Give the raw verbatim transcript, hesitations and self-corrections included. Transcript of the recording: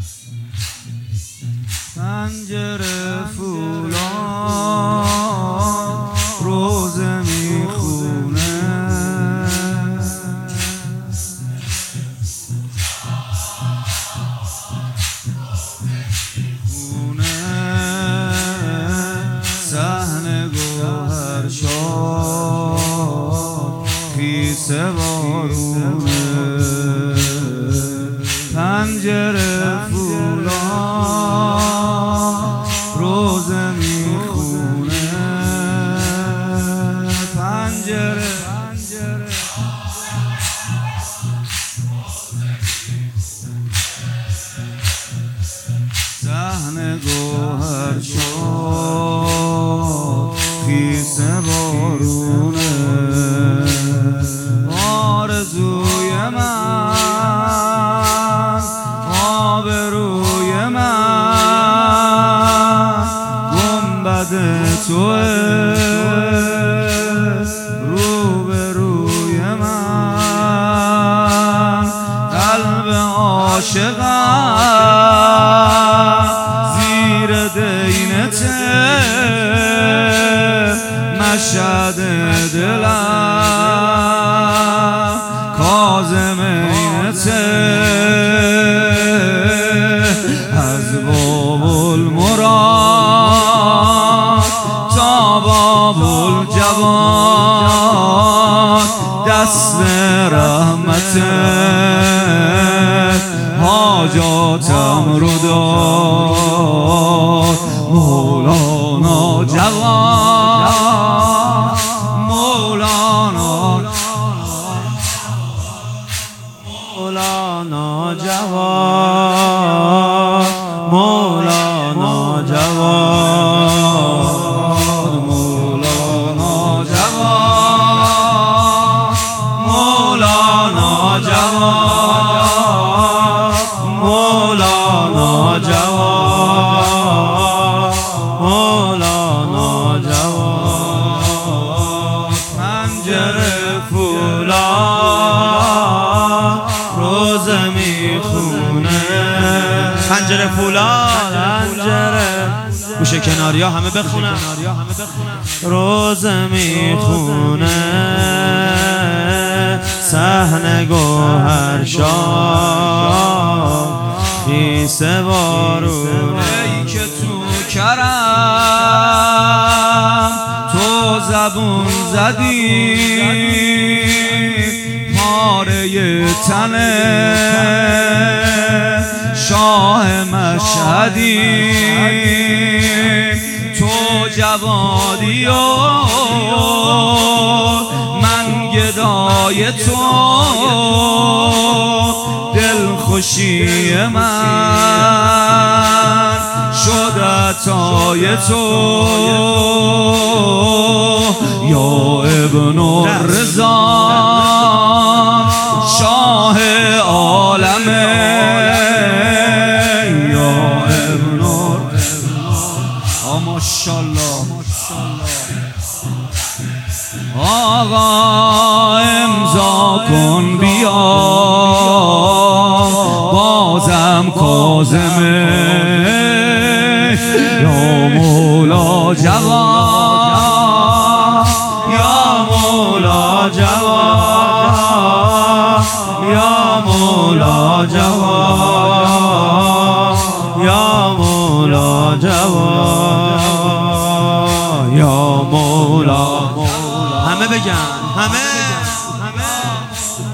پنجره فولاد روزه میخونه، خونه صحنه گوهر شاد خیسه بارونه. پنجره فولاد روزه میخونه، پنجره صحنه گوهر شاد خیسه بارونه. آرزوی من آبروی من گنبد توه، روبروی من قلب عاشقم زیر دینته، مشهد دلم کاظم عینته. از باب المراد تا باب الجواد دست رحمتت حاجاتم رو داد. مولانا جواد، مولانا مولانا جواد، مولانا جواد، مولانا جواد، مولانا جواد، مولانا جواد، مولانا جواد. پنجره فولاد روزه میخونه، پنجره فولاد، پنجره گوشه کناری ها همه بخونن، روزه میخونه صحنه گوهر شاد خیسه بارونه. ای که تو کرم تو زبون زدی پاره تنه، شاه مشهدی تو جوادی و من گدای تو، دلخوشی من شد عطای تو. یا ابن الرضا شاه عالمه، یا ابن الرضا ماشاءالله. آقا امضا کن بیا بازم کاظمه، یا مولا جواد، یا مولا جواد، یا مولا جواد، یا مولا جواد، یا مولا. همه بگن، همه همه